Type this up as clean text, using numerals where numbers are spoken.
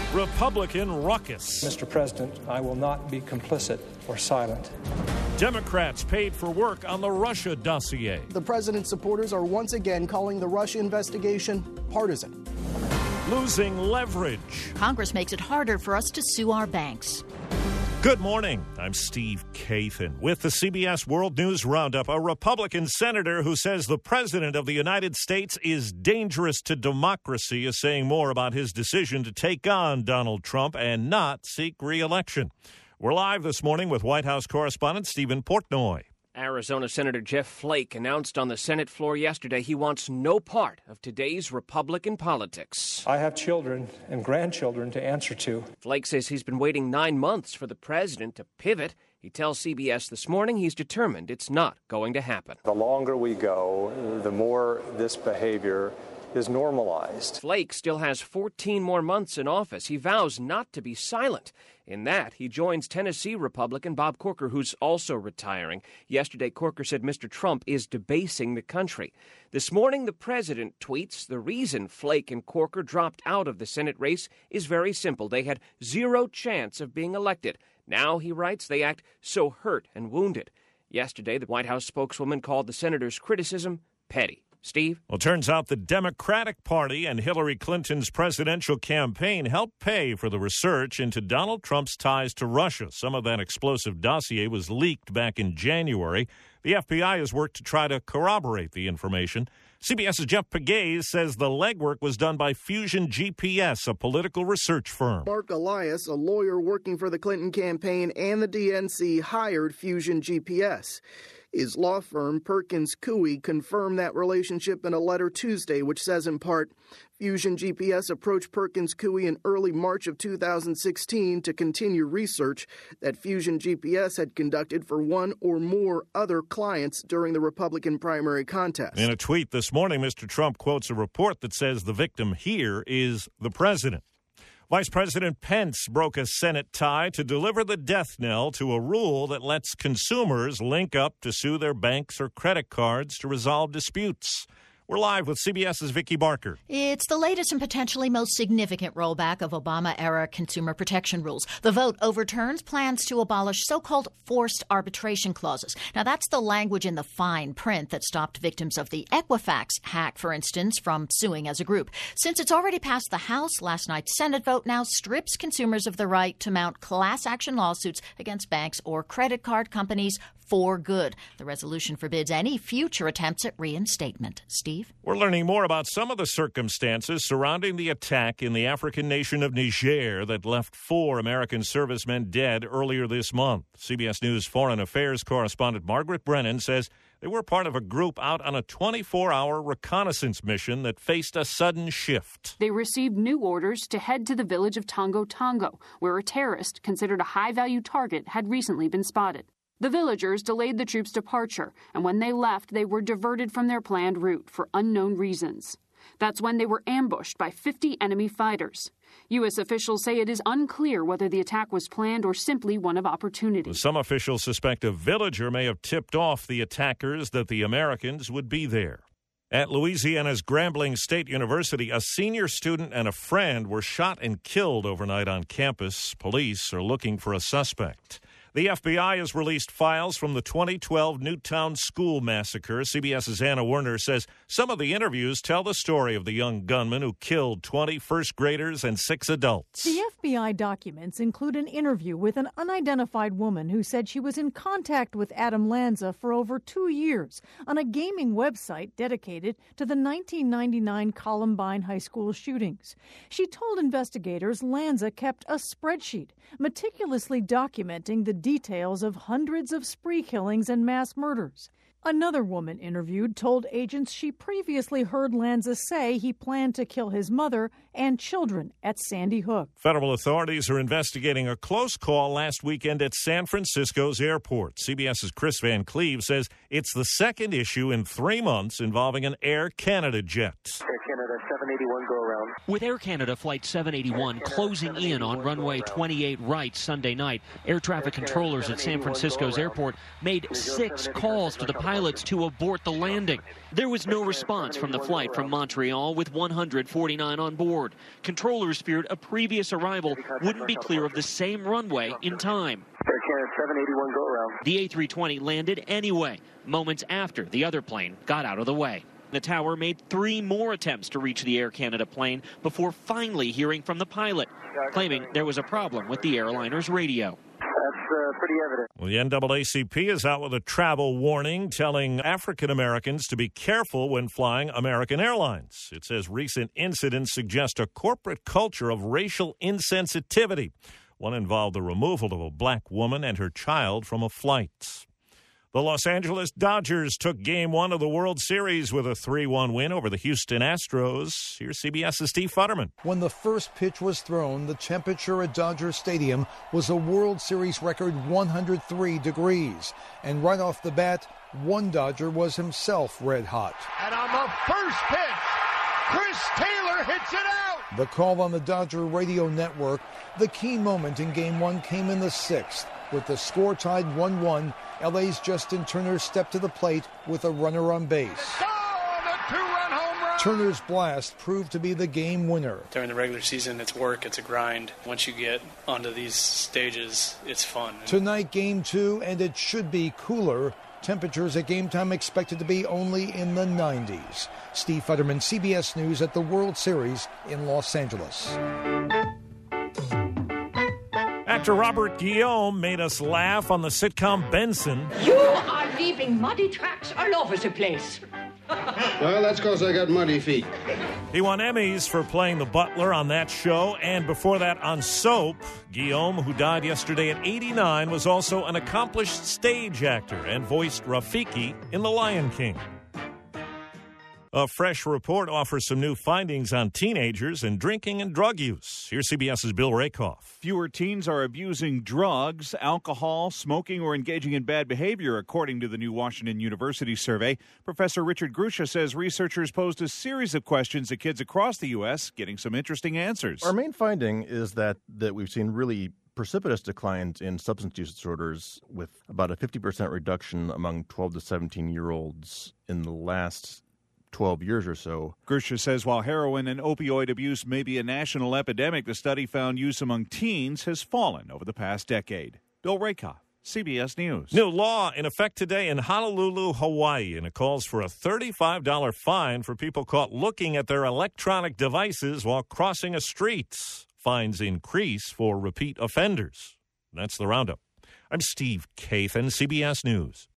Republican ruckus. Mr. President, I will not be complicit or silent. Democrats paid for work on the Russia dossier. The president's supporters are once again calling the Russia investigation partisan. Losing leverage. Congress makes it harder for us to sue our banks. Good morning. I'm Steve Kathan with the CBS World News Roundup. A Republican senator who says the president of the United States is dangerous to democracy is saying more about his decision to take on Donald Trump and not seek re-election. We're live this morning with White House correspondent Stephen Portnoy. Arizona Senator Jeff Flake announced on the Senate floor yesterday he wants no part of today's Republican politics. I have children and grandchildren to answer to. Flake says he's been waiting 9 months for the president to pivot. He tells CBS this morning he's determined it's not going to happen. The longer we go, the more this behavior is normalized. Flake still has 14 more months in office. He vows not to be silent. In that, he joins Tennessee Republican Bob Corker, who's also retiring. Yesterday, Corker said Mr. Trump is debasing the country. This morning, the president tweets the reason Flake and Corker dropped out of the Senate race is very simple. They had zero chance of being elected. Now, he writes, they act so hurt and wounded. Yesterday, the White House spokeswoman called the senator's criticism petty. Steve? Well, turns out the Democratic Party and Hillary Clinton's presidential campaign helped pay for the research into Donald Trump's ties to Russia. Some of that explosive dossier was leaked back in January. The FBI has worked to try to corroborate the information. CBS's Jeff Pegues says the legwork was done by Fusion GPS, a political research firm. Mark Elias, a lawyer working for the Clinton campaign and the DNC, hired Fusion GPS. His law firm, Perkins Coie, confirmed that relationship in a letter Tuesday, which says in part, Fusion GPS approached Perkins Coie in early March of 2016 to continue research that Fusion GPS had conducted for one or more other clients during the Republican primary contest. In a tweet this morning, Mr. Trump quotes a report that says the victim here is the president. Vice President Pence broke a Senate tie to deliver the death knell to a rule that lets consumers link up to sue their banks or credit cards to resolve disputes. We're live with CBS's Vicki Barker. It's the latest and potentially most significant rollback of Obama-era consumer protection rules. The vote overturns plans to abolish so-called forced arbitration clauses. Now, that's the language in the fine print that stopped victims of the Equifax hack, for instance, from suing as a group. Since it's already passed the House, last night's Senate vote now strips consumers of the right to mount class action lawsuits against banks or credit card companies for good. The resolution forbids any future attempts at reinstatement. Steve? We're learning more about some of the circumstances surrounding the attack in the African nation of Niger that left 4 American servicemen dead earlier this month. CBS News Foreign Affairs correspondent Margaret Brennan says they were part of a group out on a 24-hour reconnaissance mission that faced a sudden shift. They received new orders to head to the village of Tongo Tongo, where a terrorist considered a high-value target had recently been spotted. The villagers delayed the troops' departure, and when they left, they were diverted from their planned route for unknown reasons. That's when they were ambushed by 50 enemy fighters. U.S. officials say it is unclear whether the attack was planned or simply one of opportunity. Some officials suspect a villager may have tipped off the attackers that the Americans would be there. At Louisiana's Grambling State University, a senior student and a friend were shot and killed overnight on campus. Police are looking for a suspect. The FBI has released files from the 2012 Newtown school massacre. CBS's Anna Werner says some of the interviews tell the story of the young gunman who killed 20 first graders and 6 adults. The FBI documents include an interview with an unidentified woman who said she was in contact with Adam Lanza for over 2 years on a gaming website dedicated to the 1999 Columbine High School shootings. She told investigators Lanza kept a spreadsheet meticulously documenting the details of hundreds of spree killings and mass murders. Another woman interviewed told agents she previously heard Lanza say he planned to kill his mother and children at Sandy Hook. Federal authorities are investigating a close call last weekend at San Francisco's airport. CBS's Chris Van Cleve says it's the second issue in 3 months involving an Air Canada jet. Air Canada 781 go around. With Air Canada Flight 781 closing in on runway 28 right Sunday night, air traffic controllers at San Francisco's airport made 6 calls to the pilots to abort the landing. There was no response from the flight from Montreal with 149 on board. Controllers feared a previous arrival wouldn't be clear of the same runway in time. Air Canada 781 go around. The A320 landed anyway, moments after the other plane got out of the way. The tower made 3 more attempts to reach the Air Canada plane before finally hearing from the pilot, claiming there was a problem with the airliner's radio. That's pretty evident. Well, the NAACP is out with a travel warning telling African Americans to be careful when flying American Airlines. It says recent incidents suggest a corporate culture of racial insensitivity. One involved the removal of a black woman and her child from a flight. The Los Angeles Dodgers took Game 1 of the World Series with a 3-1 win over the Houston Astros. Here's CBS's Steve Futterman. When the first pitch was thrown, the temperature at Dodger Stadium was a World Series record 103 degrees. And right off the bat, one Dodger was himself red hot. And on the first pitch, Chris Taylor hits it out! The call on the Dodger radio network, the key moment in Game 1 came in the 6th. With the score tied 1-1, LA's Justin Turner stepped to the plate with a runner on base. Oh, the 2-run home run! Turner's blast proved to be the game winner. During the regular season, it's work, it's a grind. Once you get onto these stages, it's fun. Tonight, Game 2, and it should be cooler. Temperatures at game time expected to be only in the 90s. Steve Futterman, CBS News at the World Series in Los Angeles. Actor Robert Guillaume made us laugh on the sitcom Benson. You are leaving muddy tracks all over the place. Well, that's because I got muddy feet. He won Emmys for playing the butler on that show, and before that on Soap. Guillaume, who died yesterday at 89, was also an accomplished stage actor and voiced Rafiki in The Lion King. A fresh report offers some new findings on teenagers and drinking and drug use. Here's CBS's Bill Rakoff. Fewer teens are abusing drugs, alcohol, smoking, or engaging in bad behavior, according to the new Washington University survey. Professor Richard Grusha says researchers posed a series of questions to kids across the U.S., getting some interesting answers. Our main finding is that we've seen really precipitous declines in substance use disorders, with about a 50% reduction among 12 to 17-year-olds in the last 12 years or so. Grusha says while heroin and opioid abuse may be a national epidemic, the study found use among teens has fallen over the past decade. Bill Rakoff, CBS News. New law in effect today in Honolulu, Hawaii, and it calls for a $35 fine for people caught looking at their electronic devices while crossing a street. Fines increase for repeat offenders. That's the roundup. I'm Steve Kathan, CBS News.